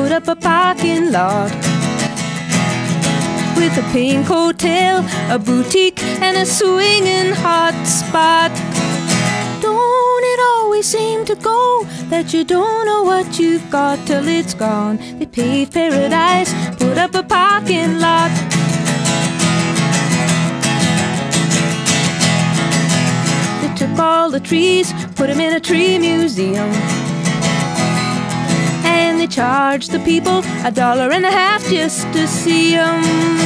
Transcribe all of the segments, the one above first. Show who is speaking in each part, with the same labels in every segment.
Speaker 1: put up a parking lot with a pink hotel, a boutique, and a swinging hot spot. Don't it always seem to go that you don't know what you've got till it's gone? They paved paradise, put up a parking lot. They took all the trees, put them in a tree museum, and they charged the people $1.50 just to see them.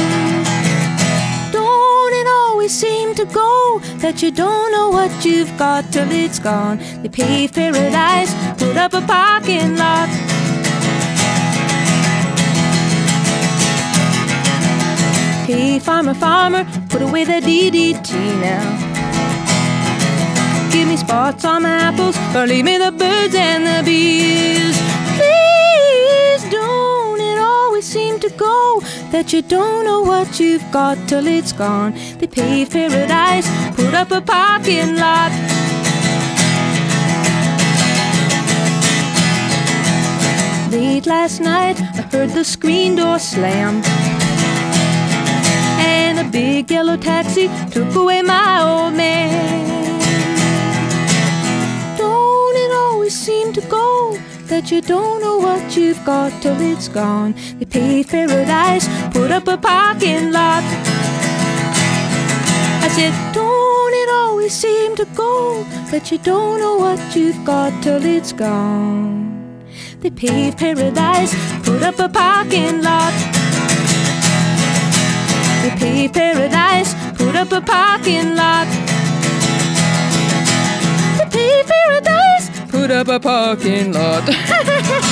Speaker 1: Don't it always seem to go that you don't know what you've got till it's gone? They paved paradise, put up a parking lot. Hey, farmer, farmer, put away the DDT now. Give me spots on my apples, or leave me the birds and the bees. Please, don't it always seem to go that you don't know what you've got till it's gone? They paved paradise, put up a parking lot. Late last night, I heard the screen door slam, and a big yellow taxi took away my old man. Don't it always seem to go that you don't know what you've got till it's gone? They paved paradise, put up a parking lot. I said, don't it always seem to go that you don't know what you've got till it's gone? They paved paradise, put up a parking lot. They paved paradise, put up a parking lot. They paved paradise, put up a parking lot.